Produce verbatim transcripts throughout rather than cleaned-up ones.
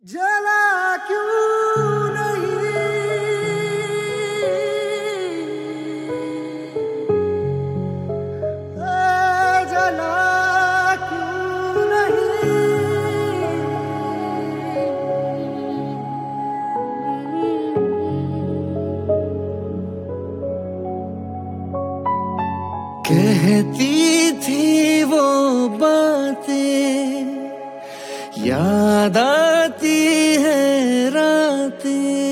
जला क्यों नहीं ए जला क्यों नहीं कहती थी वो बातें याद आती है रातें।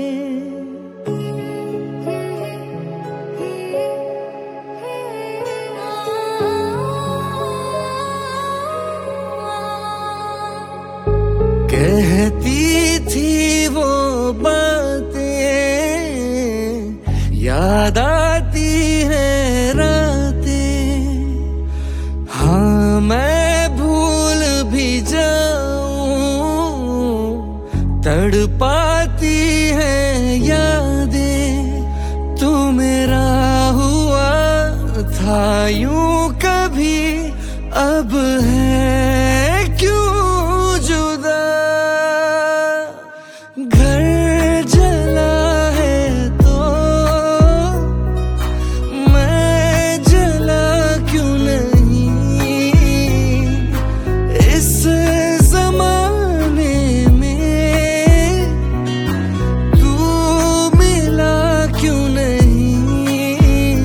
कहती थी वो बातें याद आती है रातें। हाँ मैं भूल भी जाऊं तड़पाती है यादें। तू मेरा हुआ था यूं कभी अब है क्यों जुदा। घर जला है तो मैं जला क्यों नहीं। इस जमाने में तू मिला क्यों नहीं।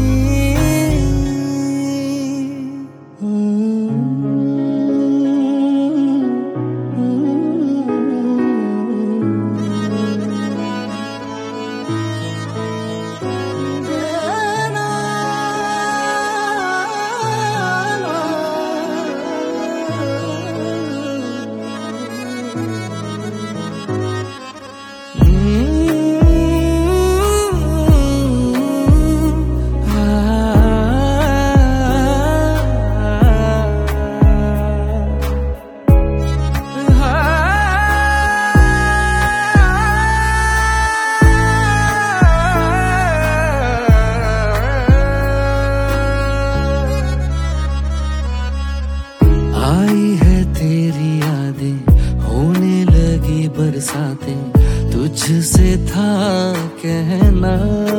आई है तेरी यादें होने लगी बरसातें तुझसे था कहना।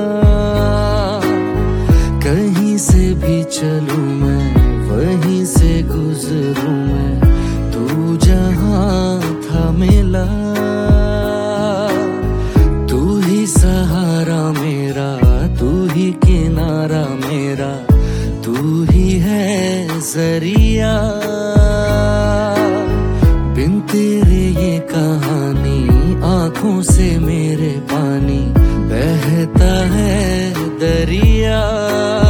कहीं से भी चलूं मैं वहीं से गुजरूं मैं तू जहां था मिला। तू ही सहारा मेरा तू ही किनारा मेरा तू ही है जरिया। बिन तेरे ये कहानी आंखों से मेरे पानी बहता है दरिया।